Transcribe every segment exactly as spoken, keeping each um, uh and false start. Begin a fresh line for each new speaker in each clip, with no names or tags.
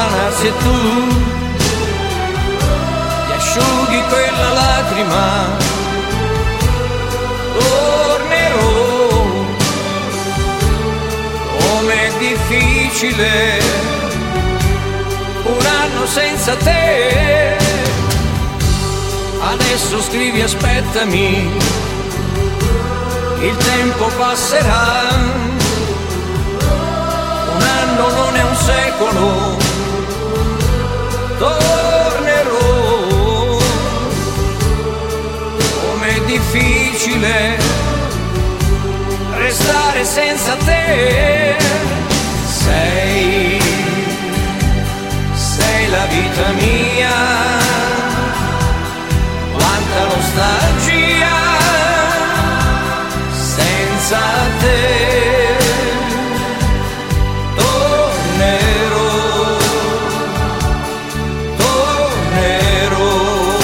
allontanarsi e tu ti asciughi quella lacrima. Tornerò, com'è difficile un anno senza te. Adesso scrivi aspettami, il tempo passerà. Un anno non è un secolo, tornerò. Com'è difficile restare senza te. Sei, sei la vita mia, quanta nostalgia senza te. Tornerò, tornerò.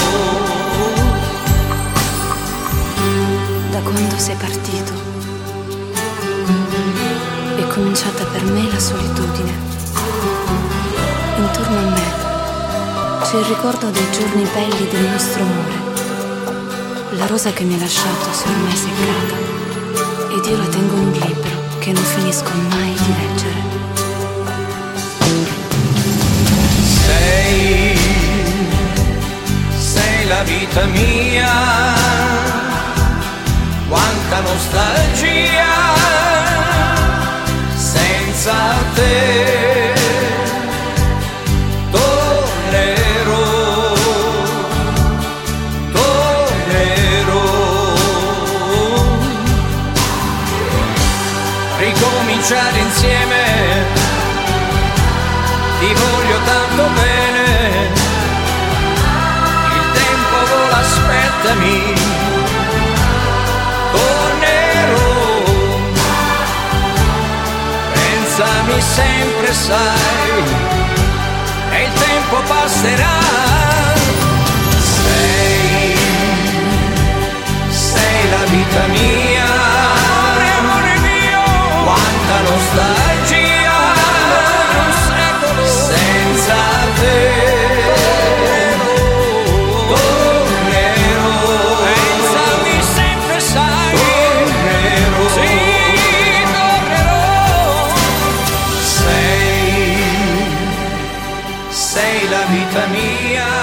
Da quando sei partito è cominciata per me la solitudine. Intorno a me c'è il ricordo dei giorni belli del nostro amore. La rosa che mi hai lasciato si è ormai seccata ed io la tengo in un libro che non finisco mai di leggere.
Sei, sei la vita mia, quanta nostalgia senza te. Tornerò, tornerò. Ricominciare insieme, ti voglio tanto bene. Il tempo vola, aspettami. Tornerò, pensami sempre, sai, e il tempo passerà. Sei, sei la vita mia, amore mio, quanta nostalgia senza te. Sei la vita mia,